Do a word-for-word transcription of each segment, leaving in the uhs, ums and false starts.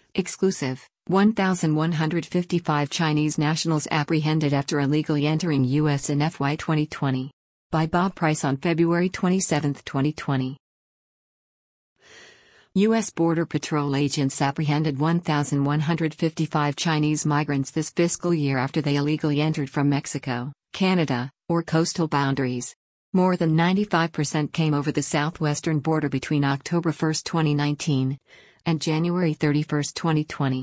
Exclusive, one thousand one hundred fifty-five Chinese nationals apprehended after illegally entering U S in F Y twenty twenty. By Bob Price on February twenty-seventh, twenty twenty. U S Border Patrol agents apprehended one thousand one hundred fifty-five Chinese migrants this fiscal year after they illegally entered from Mexico, Canada, or coastal boundaries. More than ninety-five percent came over the southwestern border between October first, twenty nineteen, and January thirty-first, twenty twenty.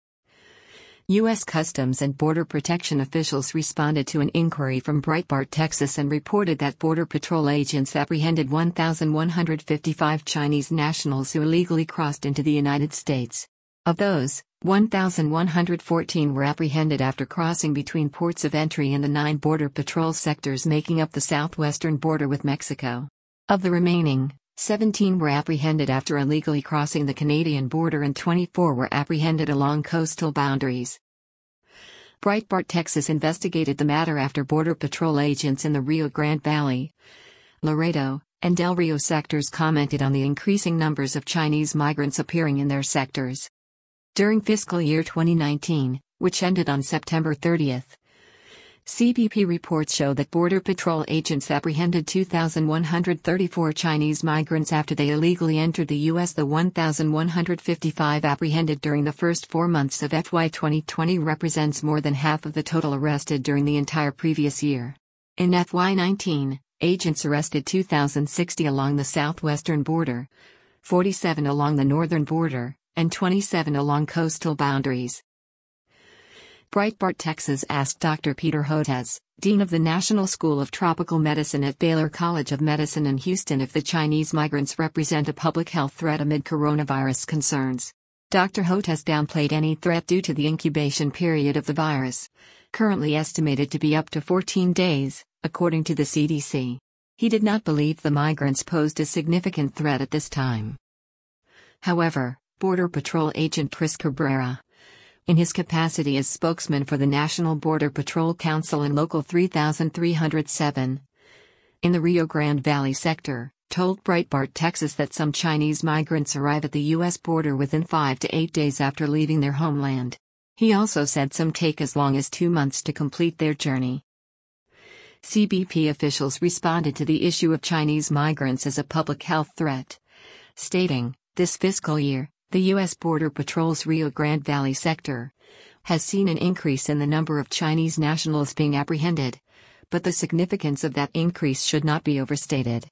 U S Customs and Border Protection officials responded to an inquiry from Breitbart, Texas, and reported that Border Patrol agents apprehended one thousand one hundred fifty-five Chinese nationals who illegally crossed into the United States. Of those, one thousand one hundred fourteen were apprehended after crossing between ports of entry in the nine Border Patrol sectors making up the southwestern border with Mexico. Of the remaining, seventeen were apprehended after illegally crossing the Canadian border and twenty-four were apprehended along coastal boundaries. Breitbart, Texas investigated the matter after Border Patrol agents in the Rio Grande Valley, Laredo, and Del Rio sectors commented on the increasing numbers of Chinese migrants appearing in their sectors. During fiscal year twenty nineteen, which ended on September thirtieth, C B P reports show that Border Patrol agents apprehended two thousand one hundred thirty-four Chinese migrants after they illegally entered the U S. The one thousand one hundred fifty-five apprehended during the first four months of F Y twenty twenty represents more than half of the total arrested during the entire previous year. In F Y nineteen, agents arrested two thousand sixty along the southwestern border, forty-seven along the northern border, and twenty-seven along coastal boundaries. Breitbart, Texas asked Doctor Peter Hotez, Dean of the National School of Tropical Medicine at Baylor College of Medicine in Houston, if the Chinese migrants represent a public health threat amid coronavirus concerns. Doctor Hotez downplayed any threat due to the incubation period of the virus, currently estimated to be up to fourteen days, according to the C D C. He did not believe the migrants posed a significant threat at this time. However, Border Patrol agent Chris Cabrera, in his capacity as spokesman for the National Border Patrol Council in Local three thousand three hundred seven, in the Rio Grande Valley sector, told Breitbart, Texas that some Chinese migrants arrive at the U S border within five to eight days after leaving their homeland. He also said some take as long as two months to complete their journey. C B P officials responded to the issue of Chinese migrants as a public health threat, stating, "This fiscal year, the U S Border Patrol's Rio Grande Valley sector has seen an increase in the number of Chinese nationals being apprehended, but the significance of that increase should not be overstated."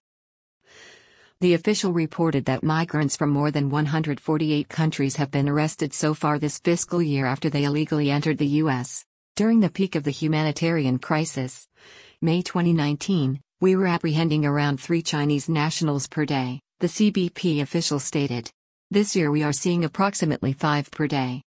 The official reported that migrants from more than one hundred forty-eight countries have been arrested so far this fiscal year after they illegally entered the U S. During the peak of the humanitarian crisis, May twenty nineteen, we were apprehending around three Chinese nationals per day, the C B P official stated. This year we are seeing approximately five per day.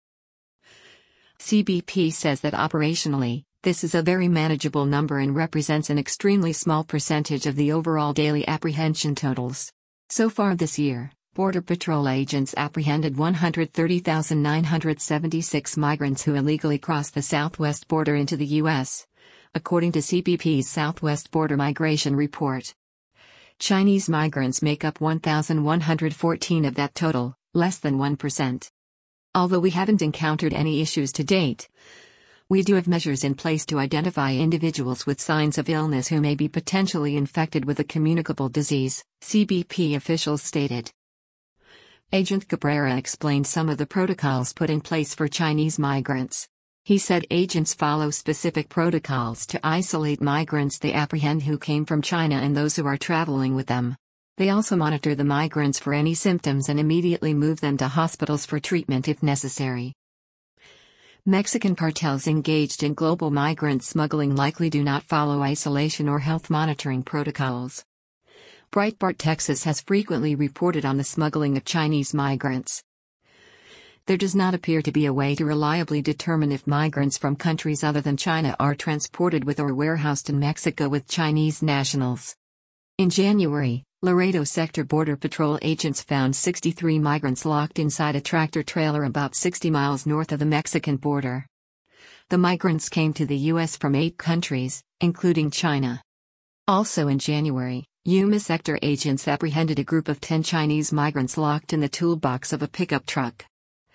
C B P says that operationally, this is a very manageable number and represents an extremely small percentage of the overall daily apprehension totals. So far this year, Border Patrol agents apprehended one hundred thirty thousand nine hundred seventy-six migrants who illegally crossed the southwest border into the U S, according to C B P's Southwest Border Migration Report. Chinese migrants make up one thousand one hundred fourteen of that total, less than one percent. Although we haven't encountered any issues to date, we do have measures in place to identify individuals with signs of illness who may be potentially infected with a communicable disease, C B P officials stated. Agent Cabrera explained some of the protocols put in place for Chinese migrants. He said agents follow specific protocols to isolate migrants they apprehend who came from China and those who are traveling with them. They also monitor the migrants for any symptoms and immediately move them to hospitals for treatment if necessary. Mexican cartels engaged in global migrant smuggling likely do not follow isolation or health monitoring protocols. Breitbart, Texas has frequently reported on the smuggling of Chinese migrants. There does not appear to be a way to reliably determine if migrants from countries other than China are transported with or warehoused in Mexico with Chinese nationals. In January, Laredo Sector Border Patrol agents found sixty-three migrants locked inside a tractor-trailer about sixty miles north of the Mexican border. The migrants came to the U S from eight countries, including China. Also in January, Yuma Sector agents apprehended a group of ten Chinese migrants locked in the toolbox of a pickup truck.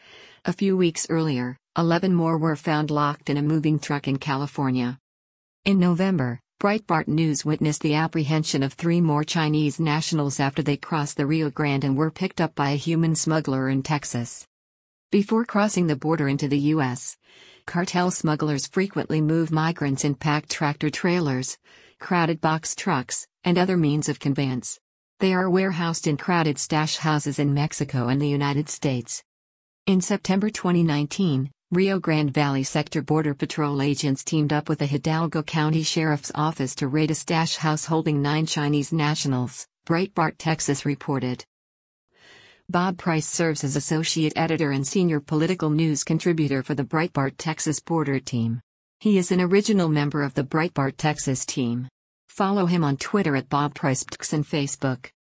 A few weeks earlier, eleven more were found locked in a moving truck in California. In November, Breitbart News witnessed the apprehension of three more Chinese nationals after they crossed the Rio Grande and were picked up by a human smuggler in Texas. Before crossing the border into the U S, cartel smugglers frequently move migrants in packed tractor-trailers, crowded box trucks, and other means of conveyance. They are warehoused in crowded stash houses in Mexico and the United States. In September twenty nineteen, Rio Grande Valley Sector Border Patrol agents teamed up with the Hidalgo County Sheriff's Office to raid a stash house holding nine Chinese nationals, Breitbart Texas reported. Bob Price serves as associate editor and senior political news contributor for the Breitbart Texas Border Team. He is an original member of the Breitbart Texas team. Follow him on Twitter at Bob Price and Facebook.